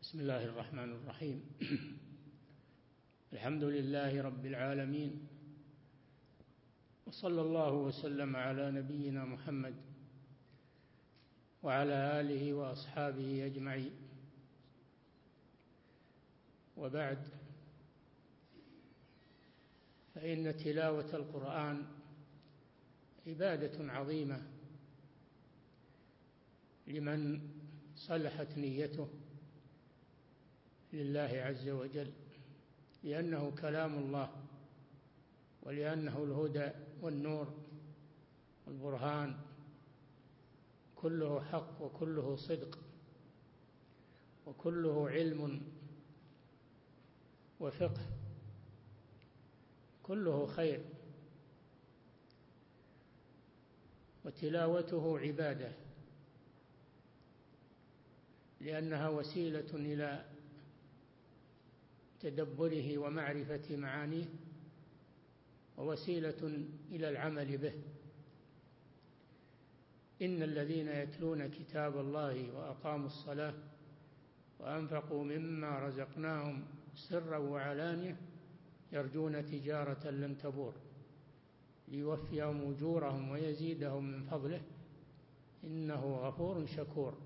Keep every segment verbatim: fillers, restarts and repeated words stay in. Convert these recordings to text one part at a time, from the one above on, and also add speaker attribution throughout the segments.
Speaker 1: بسم الله الرحمن الرحيم. الحمد لله رب العالمين، وصلى الله وسلم على نبينا محمد وعلى آله وأصحابه أجمعين، وبعد، فإن تلاوة القرآن عبادة عظيمة لمن صلحت نيته لله عز وجل، لأنه كلام الله، ولأنه الهدى والنور والبرهان، كله حق وكله صدق وكله علم وفقه، كله خير، وتلاوته عبادة لأنها وسيلة إلى تدبره ومعرفة معانيه، ووسيلة إلى العمل به. إن الذين يتلون كتاب الله وأقاموا الصلاة وأنفقوا مما رزقناهم سرا وعلانية يرجون تجارة لن تبور ليوفيهم أجورهم ويزيدهم من فضله إنه غفور شكور.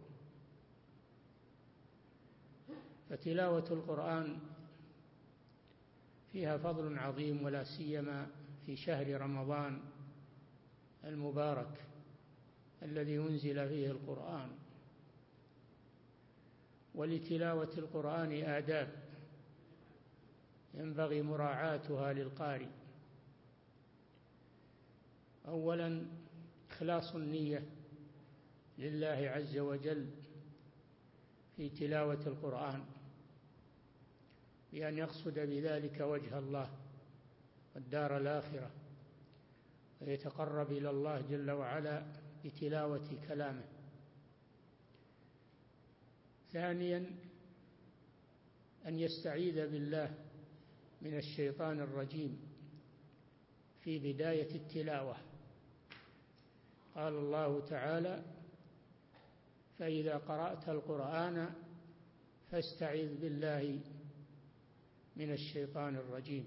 Speaker 1: فتلاوة القرآن فيها فضل عظيم، ولا سيما في شهر رمضان المبارك الذي أنزل فيه القرآن. ولتلاوة القرآن آداب ينبغي مراعاتها للقارئ. أولا، إخلاص النية لله عز وجل في تلاوة القرآن، بأن يقصد بذلك وجه الله والدار الآخرة، ويتقرب إلى الله جل وعلا بتلاوة كلامه. ثانيا، أن يستعيذ بالله من الشيطان الرجيم في بداية التلاوة. قال الله تعالى: فإذا قرأت القرآن فاستعذ بالله من الشيطان الرجيم.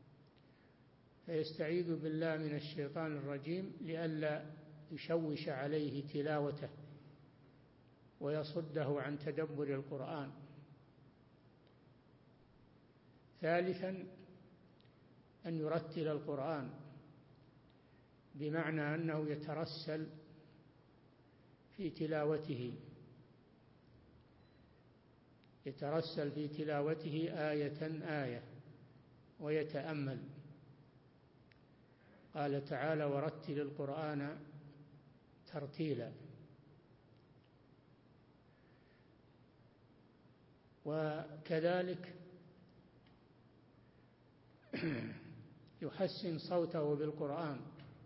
Speaker 1: فيستعيذ بالله من الشيطان الرجيم لئلا يشوش عليه تلاوته ويصده عن تدبر القرآن. ثالثا، أن يرتل القرآن، بمعنى أنه يترسل في تلاوته، يترسل في تلاوته آية آية ويتأمل. قال تعالى: ورتل القرآن ترتيلا. وكذلك يحسن صوته بالقرآن،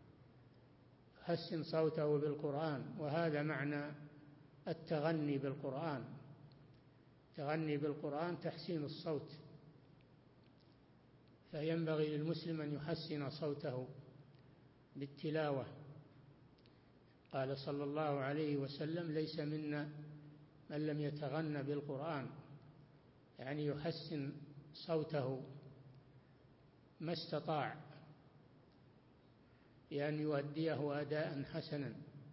Speaker 1: يحسن صوته بالقرآن وهذا معنى التغني بالقرآن. التغني بالقرآن تحسين الصوت، فينبغي للمسلم أن يحسن صوته بالتلاوة. قال صلى الله عليه وسلم: ليس منا من لم يتغنى بالقرآن، يعني يحسن صوته ما استطاع بأن يؤديه أداء حسنا.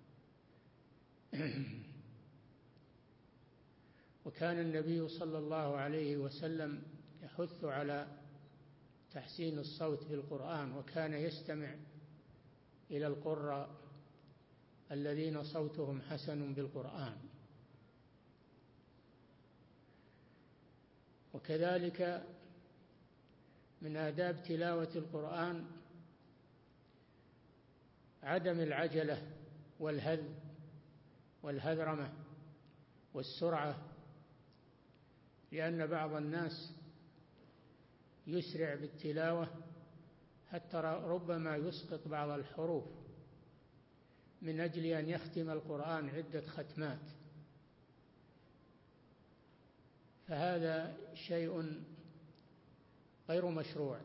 Speaker 1: وكان النبي صلى الله عليه وسلم يحث على تحسين الصوت بالقرآن، وكان يستمع إلى القراء الذين صوتهم حسن بالقرآن. وكذلك من آداب تلاوة القرآن عدم العجلة والهذ والهذرمة والسرعة، لأن بعض الناس يسرع بالتلاوة حتى ربما يسقط بعض الحروف من أجل أن يختم القرآن عدة ختمات، فهذا شيء غير مشروع.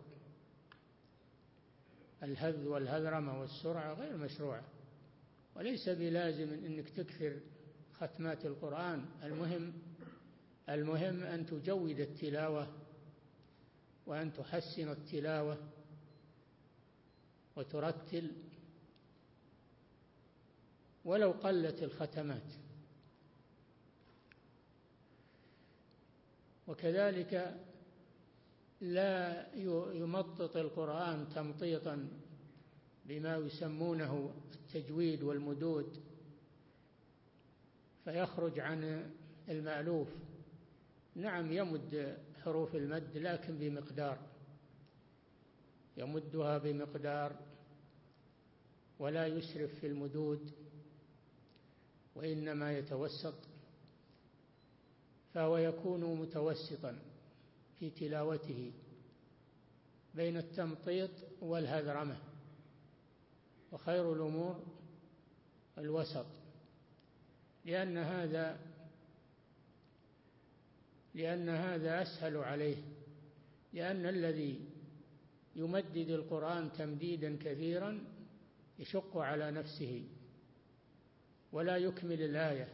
Speaker 1: الهذ والهذرمة والسرعة غير مشروعة، وليس بلازم أنك تكثر ختمات القرآن. المهم المهم أن تجود التلاوة وأن تحسن التلاوة وترتل ولو قلت الختمات. وكذلك لا يمطط القرآن تمطيطا بما يسمونه التجويد والمدود فيخرج عن المألوف. نعم يمد حروف المد لكن بمقدار، يمدها بمقدار ولا يسرف في المدود، وإنما يتوسط، فهو يكون متوسطا في تلاوته بين التمطيط والهذرمة، وخير الأمور الوسط، لأن هذا لأن هذا أسهل عليه، لأن الذي يمدد القرآن تمديدا كثيرا يشق على نفسه ولا يكمل الآية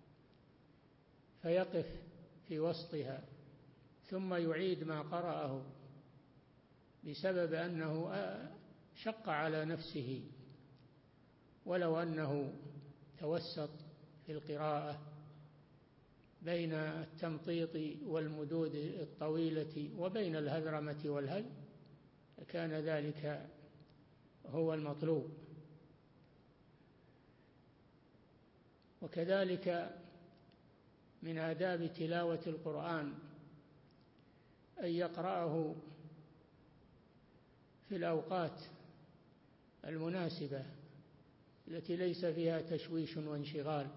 Speaker 1: فيقف في وسطها ثم يعيد ما قرأه بسبب أنه شق على نفسه، ولو أنه توسط في القراءة بين التمطيط والمدود الطويلة وبين الهذرمة والهل كان ذلك هو المطلوب. وكذلك من آداب تلاوة القرآن أن يقرأه في الأوقات المناسبة التي ليس فيها تشويش وانشغال،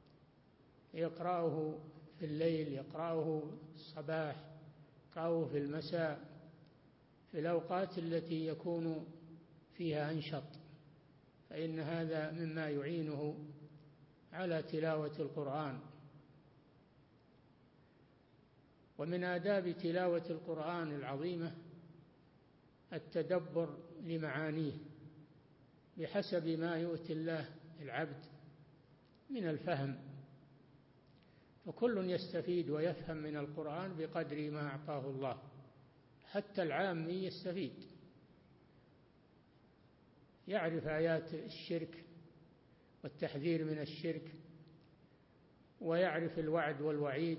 Speaker 1: يقرأه في الليل، يقرأه الصباح، يقرأه في المساء، في الأوقات التي يكون فيها أنشط، فإن هذا مما يعينه على تلاوة القرآن. ومن آداب تلاوة القرآن العظيمة التدبر لمعانيه بحسب ما يؤتي الله العبد من الفهم، فكل يستفيد ويفهم من القرآن بقدر ما أعطاه الله، حتى العامي يستفيد، يعرف آيات الشرك والتحذير من الشرك، ويعرف الوعد والوعيد،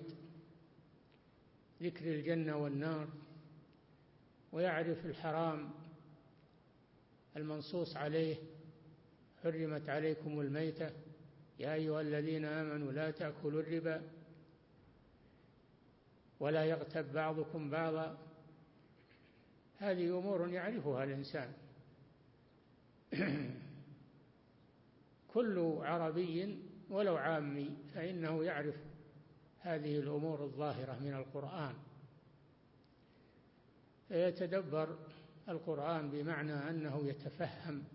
Speaker 1: ذكر الجنة والنار، ويعرف الحرام المنصوص عليه، حرمت عليكم الميتة يا أيها الذين آمنوا لا تأكلوا الربا ولا يغتب بعضكم بعضا. هذه أمور يعرفها الإنسان. كل عربي ولو عامي فإنه يعرف هذه الأمور الظاهرة من القرآن، فيتدبر القرآن بمعنى أنه يتفهم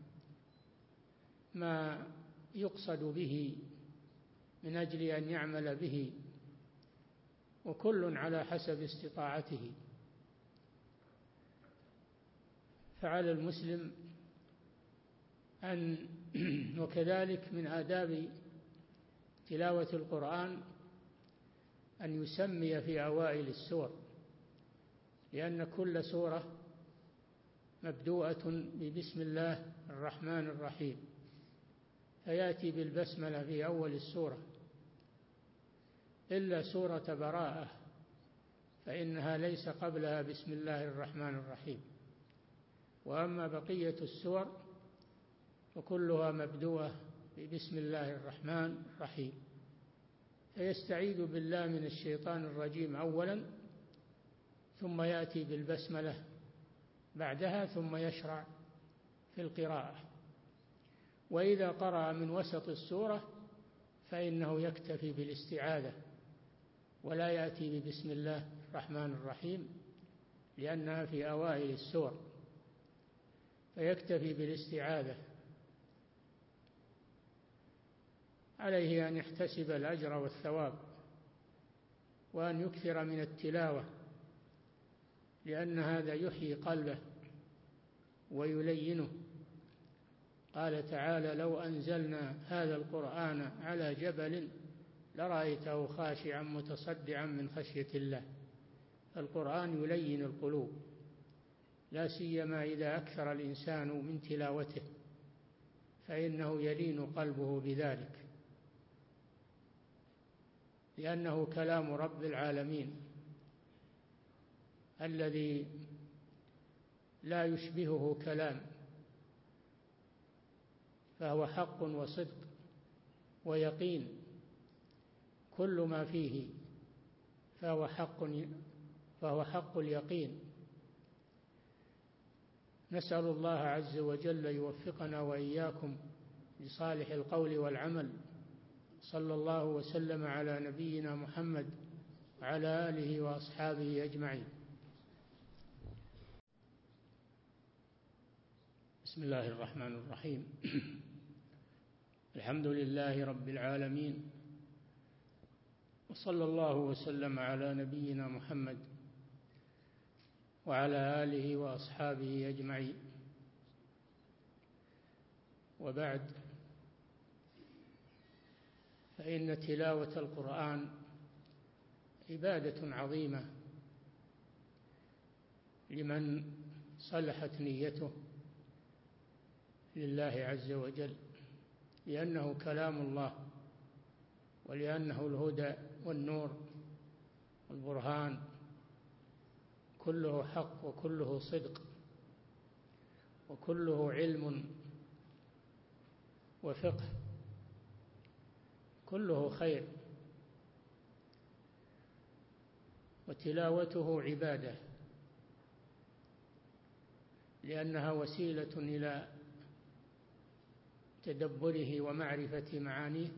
Speaker 1: ما يقصد به من أجل أن يعمل به، وكل على حسب استطاعته. فعلى المسلم أن وكذلك من آداب تلاوة القرآن أن يسمي في أوائل السور، لأن كل سورة مبدوءة ببسم الله الرحمن الرحيم، فيأتي بالبسملة في أول السورة، إلا سورة براءة فإنها ليس قبلها بسم الله الرحمن الرحيم، وأما بقية السور فكلها مبدوءة ببسم الله الرحمن الرحيم. فيستعيذ بالله من الشيطان الرجيم أولا، ثم يأتي بالبسملة بعدها، ثم يشرع في القراءة. وإذا قرأ من وسط السورة فإنه يكتفي بالاستعاذة ولا يأتي ببسم الله الرحمن الرحيم، لأنها في أوائل السور، فيكتفي بالاستعاذة. عليه أن يحتسب الأجر والثواب، وأن يكثر من التلاوة، لأن هذا يحيي قلبه ويلينه. قال تعالى: لو أنزلنا هذا القرآن على جبل لرأيته خاشعا متصدعا من خشية الله. القرآن يلين القلوب، لا سيما إذا أكثر الإنسان من تلاوته، فإنه يلين قلبه بذلك، لأنه كلام رب العالمين الذي لا يشبهه كلام، فهو حق وصدق ويقين، كل ما فيه فهو حق فهو حق اليقين. نسأل الله عز وجل يوفقنا وإياكم لصالح القول والعمل. صلى الله وسلم على نبينا محمد وعلى آله وأصحابه أجمعين. بسم الله الرحمن الرحيم. الحمد لله رب العالمين، وصلى الله وسلم على نبينا محمد وعلى آله وأصحابه أجمعين. وبعد، فإن تلاوة القرآن عبادة عظيمة لمن صلحت نيته لله عز وجل، لأنه كلام الله، ولأنه الهدى والنور والبرهان، كله حق وكله صدق وكله علم وفقه، كله خير، وتلاوته عبادة، لأنها وسيلة إلى تدبره ومعرفة معانيه،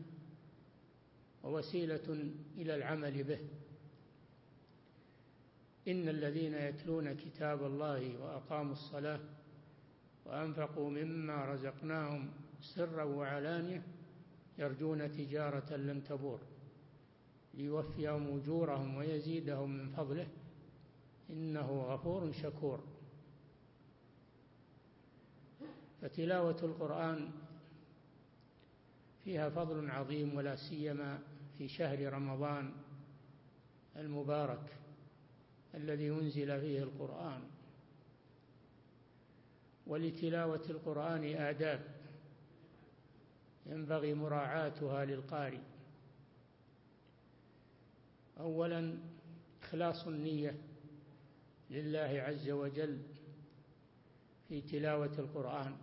Speaker 1: ووسيلة إلى العمل به. إن الذين يتلون كتاب الله وأقاموا الصلاة وأنفقوا مما رزقناهم سرا وعلانية يرجون تجارة لن تبور ليوفيهم أجورهم ويزيدهم من فضله إنه غفور شكور. فتلاوة القرآن فيها فضل عظيم، ولا سيما في شهر رمضان المبارك الذي أنزل فيه القرآن. ولتلاوة القرآن آداب ينبغي مراعاتها للقارئ. أولا، إخلاص النية لله عز وجل في تلاوة القرآن،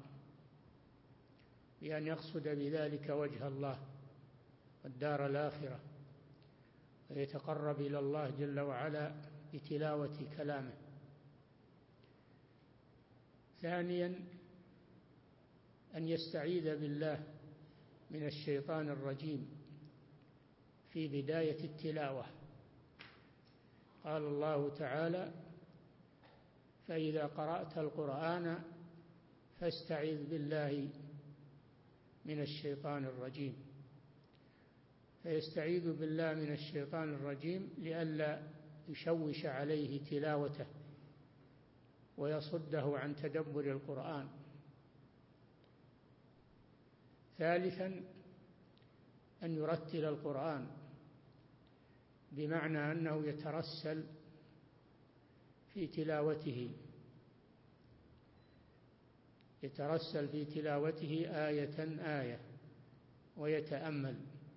Speaker 1: بأن يقصد بذلك وجه الله والدار الآخرة، ويتقرب إلى الله جل وعلا بتلاوة كلامه. ثانيا، أن يستعيذ بالله من الشيطان الرجيم في بداية التلاوة. قال الله تعالى: فإذا قرأت القرآن فاستعذ بالله من الشيطان الرجيم. فيستعيذ بالله من الشيطان الرجيم لئلا يشوش عليه تلاوته ويصده عن تدبر القرآن. ثالثا، أن يرتل القرآن، بمعنى أنه يترسل في تلاوته يترسل في تلاوته آية آية ويتأمل.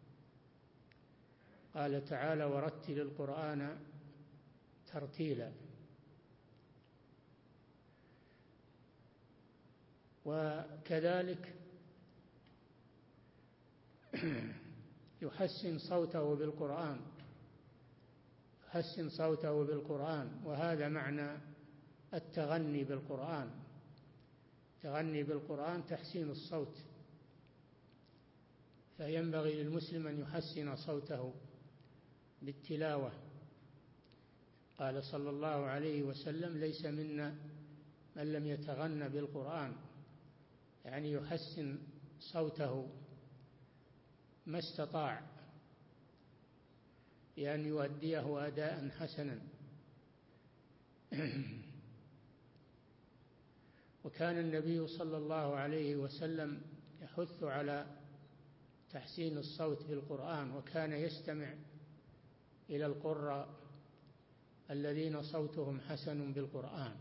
Speaker 1: قال تعالى: ورتل القرآن ترتيلا. وكذلك يحسن صوته بالقرآن يحسن صوته بالقرآن وهذا معنى التغني بالقرآن. التغني بالقرآن تحسين الصوت، فينبغي للمسلم أن يحسن صوته بالتلاوة. قال صلى الله عليه وسلم: ليس منا من لم يتغنى بالقرآن، يعني يحسن صوته ما استطاع بأن يؤديه أداء حسنا. وكان النبي صلى الله عليه وسلم يحث على تحسين الصوت بالقرآن، وكان يستمع إلى القراء الذين صوتهم حسن بالقرآن.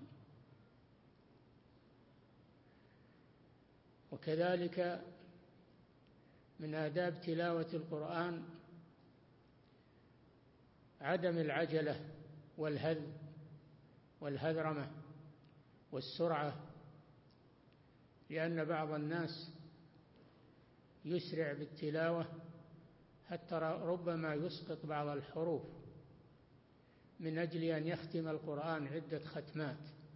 Speaker 1: وكذلك من آداب تلاوة القرآن عدم العجلة والهذ والهذرمة والسرعة، لأن بعض الناس يسرع بالتلاوة حتى ربما يسقط بعض الحروف من أجل أن يختم القرآن عدة ختمات،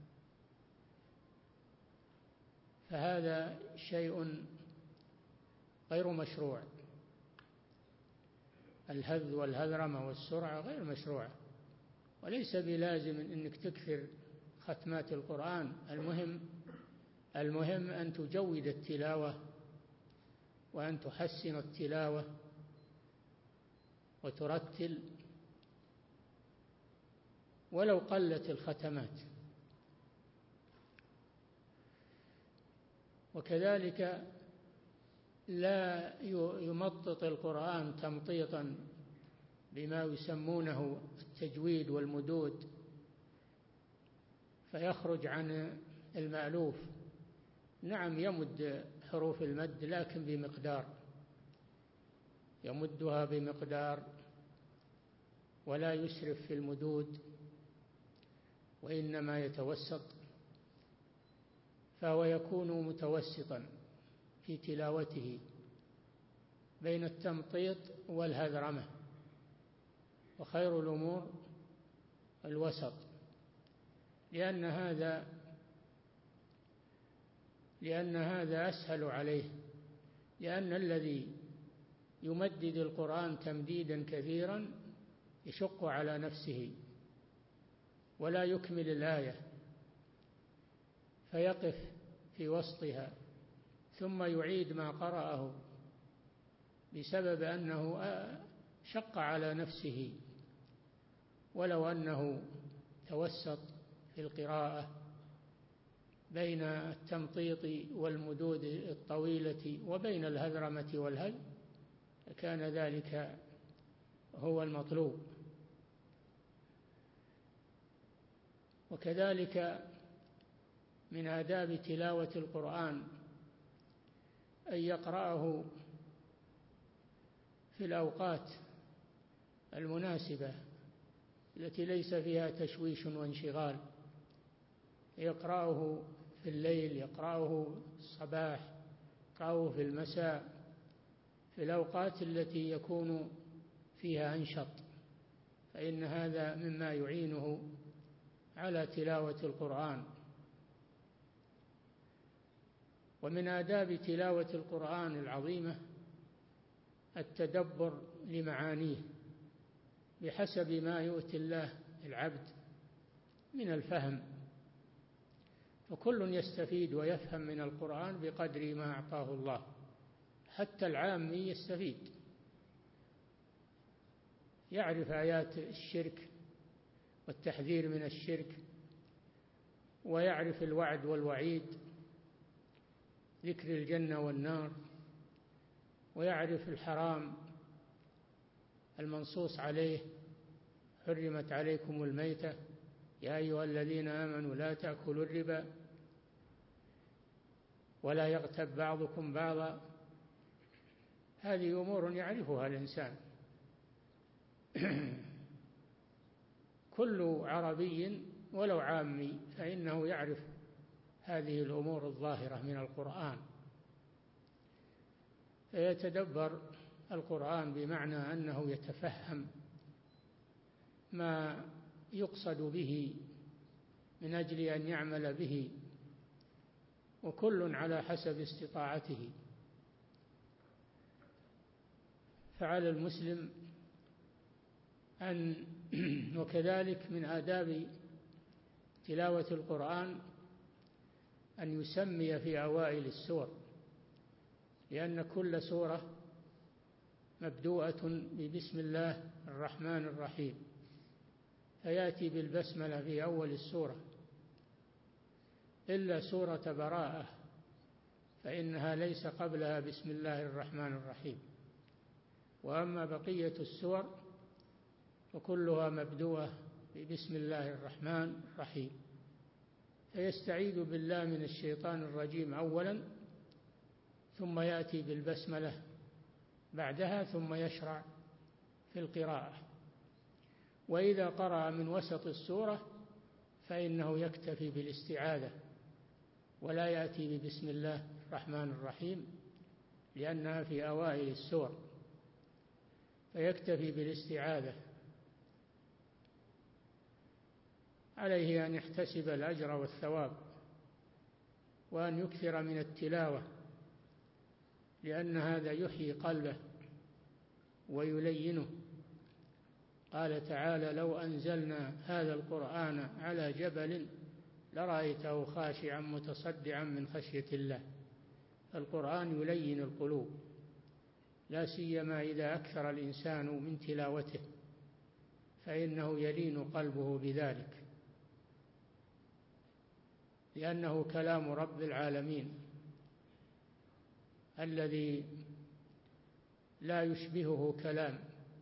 Speaker 1: فهذا شيء غير مشروع. الهذ والهذرمة والسرعة غير مشروعة، وليس بلازم أنك تكثر ختمات القرآن. المهم المهم أن تجود التلاوة وأن تحسن التلاوة وترتل ولو قلت الختمات. وكذلك لا يمطط القرآن تمطيطا بما يسمونه التجويد والمدود، فيخرج عن المألوف. نعم يمد حروف المد لكن بمقدار، يمدها بمقدار ولا يسرف في المدود، وإنما يتوسط، فهو يكون متوسطا في تلاوته بين التمطيط والهذرمة، وخير الأمور الوسط، لأن هذا لأن هذا أسهل عليه، لأن الذي يمدد القرآن تمديدا كثيرا يشق على نفسه ولا يكمل الآية، فيقف في وسطها ثم يعيد ما قرأه بسبب أنه شق على نفسه، ولو أنه توسط في القراءة بين التمطيط والمدود الطويلة وبين الهذرمة والهذ كان ذلك هو المطلوب. وكذلك من آداب تلاوة القرآن أن يقرأه في الأوقات المناسبة التي ليس فيها تشويش وانشغال، يقرأه في الليل، يقرأه الصباح، يقرأه في المساء، في الأوقات التي يكون فيها أنشط، فإن هذا مما يعينه على تلاوة القرآن. ومن آداب تلاوة القرآن العظيمة التدبر لمعانيه بحسب ما يؤتي الله العبد من الفهم، فكل يستفيد ويفهم من القرآن بقدر ما أعطاه الله، حتى العامي يستفيد، يعرف آيات الشرك والتحذير من الشرك، ويعرف الوعد والوعيد، ذكر الجنة والنار، ويعرف الحرام المنصوص عليه، حرمت عليكم الميتة يا أيها الذين آمنوا لا تأكلوا الربا ولا يغتب بعضكم بعضا. هذه أمور يعرفها الإنسان. كل عربي ولو عامي فإنه يعرف هذه الأمور الظاهرة من القرآن، فيتدبر القرآن بمعنى أنه يتفهم ما يقصد به من أجل أن يعمل به، وكل على حسب استطاعته. فعلى المسلم أن وكذلك من آداب تلاوة القرآن أن يسمي في أوائل السور، لأن كل سورة مبدوءة ببسم الله الرحمن الرحيم، فيأتي بالبسملة في أول السورة، إلا سورة براءة فإنها ليس قبلها بسم الله الرحمن الرحيم، وأما بقية السور فكلها مبدوءة بسم الله الرحمن الرحيم. فيستعيذ بالله من الشيطان الرجيم أولا، ثم يأتي بالبسملة بعدها، ثم يشرع في القراءة. وإذا قرأ من وسط السورة فإنه يكتفي بالاستعاذة ولا يأتي ببسم الله الرحمن الرحيم لأنها في أوائل السور، فيكتفي بالاستعاذة. عليه أن يحتسب الأجر والثواب وأن يكثر من التلاوة، لأن هذا يحيي قلبه ويلينه. قال تعالى: لو أنزلنا هذا القرآن على جبل لرأيته خاشعا متصدعا من خشية الله. القرآن يلين القلوب، لا سيما إذا أكثر الإنسان من تلاوته، فإنه يلين قلبه بذلك، لأنه كلام رب العالمين الذي لا يشبهه كلام،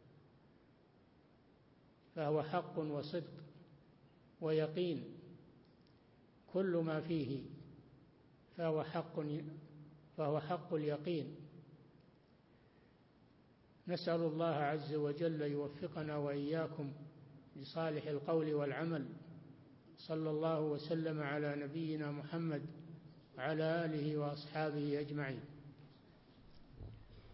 Speaker 1: فهو حق وصدق ويقين، كل ما فيه فهو حق فهو حق اليقين. نسأل الله عز وجل يوفقنا وإياكم لصالح القول والعمل. صلى الله وسلم على نبينا محمد وعلى آله وأصحابه أجمعين.